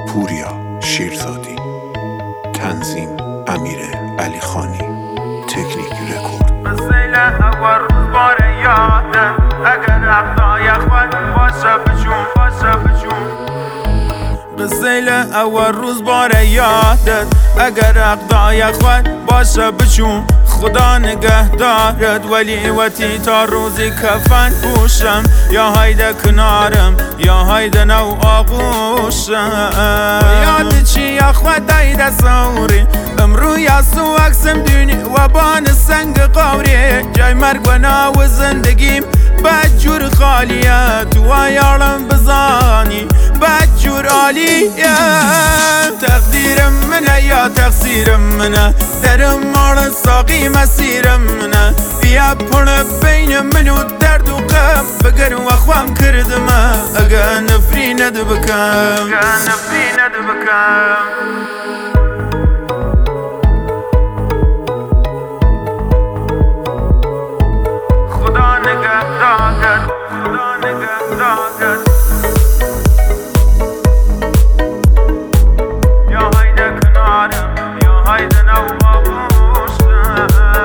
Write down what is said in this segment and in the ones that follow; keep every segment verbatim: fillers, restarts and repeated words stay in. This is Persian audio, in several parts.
پوریا شیرزادی، تنظیم امیر علی خانی، تکنیک رکورد. مثل اول روز باره یادم اگر اقدای خود باشه بجون باشه بجون قصیل اول روز باره یادت اگر اقدای خود باشه بجون خدا نگه دارد ولی وقتی تا روزی کفن پوشم یا هایده کنارم یا هایده نو آغوشم یاد چی یا خودای دستوری امرو یا سو اکسم دونی و بان سنگ قوری جای مرگ و ناو زندگیم بدجور خالیه تو یارم بزانی بدجور عالیه تقدیرم منه یا تقصیرم منه درم مال ساقی مسیرم منه بیا پونه بین من و درد و غم بگر و خوام کردمه اگه نفری ند بکم اگه نفری ند بکم خدا نگه دارد خدا نگه دارد یا هایده کنارم یا هایده نو آغوشم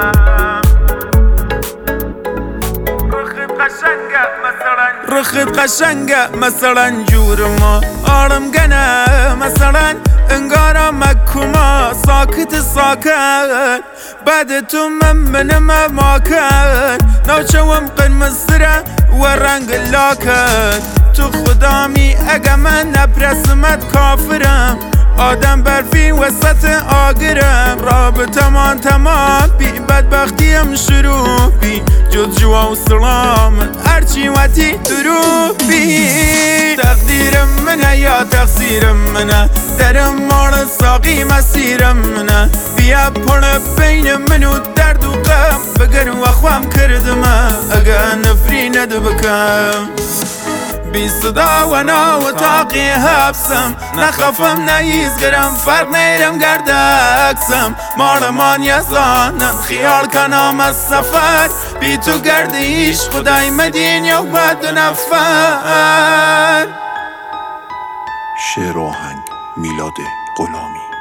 رخت قشنگه مثلا رخت قشنگه مثلا جور ما آرم گنه مثلا انگارم مکوما ساکت ساکت بعد تو من منم ماکت نوچوم قرمزره و رنگ لاکت تو خدامی اگه من نپرسمت کافرم آدم برفی وسط آگرم رابطه من تمام بی بدبختیم شروع بی جد جوا و سلامت هرچی وقتی درو بی تقدیرم منه یا تقصیرم منه درم مال ساقی مسیرم منه بیا پونه بین من و درد و غم بگر و خوام کردمه اگه نفری ند بکم بی صدا و نا و تاقی حبسم نخافم نیزگرم فرق نیرم گردکسم مارمان یزانم خیال کنم از سفر بی تو گردیش خدای مدین یا بد نفر. شعر و آهنگ میلاد غلامی.